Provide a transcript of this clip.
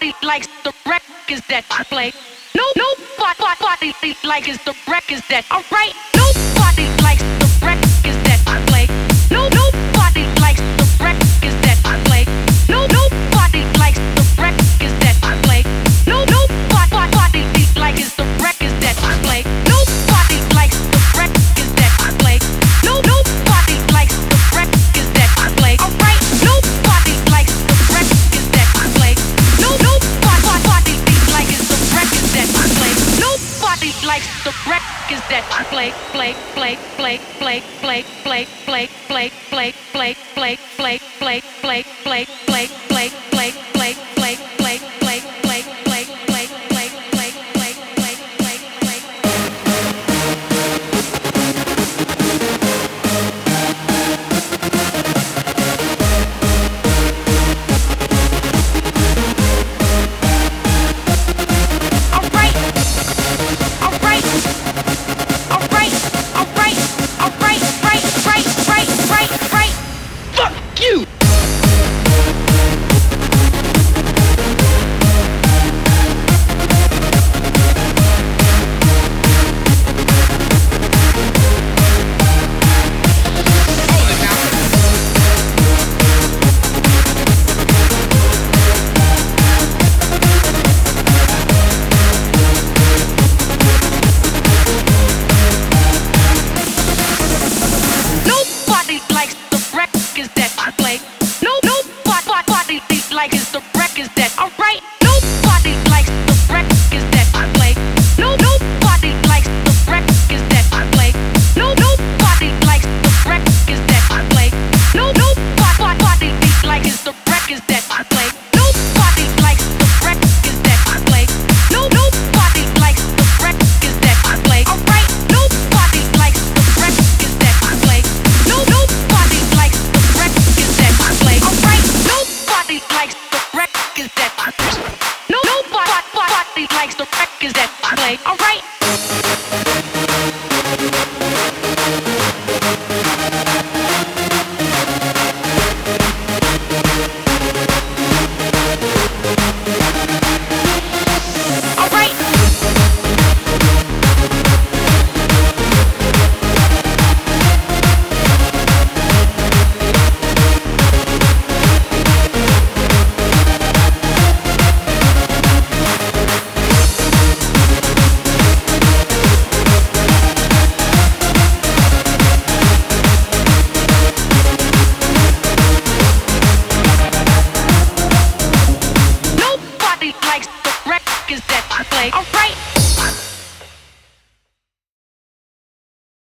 Nobody likes the records that I play. Nobody likes the records that I write. Nobody likes the records that I play. Nobody likes the records that I play. Nobody likes the records that I play. Nobody likes the records that I play. Nobody likes the records that I play. Nobody likes the records that I play. Alright, nobody likes the records that I play. Nobody likes the records that I play. Nobody likes the records that I play. Play. Alright.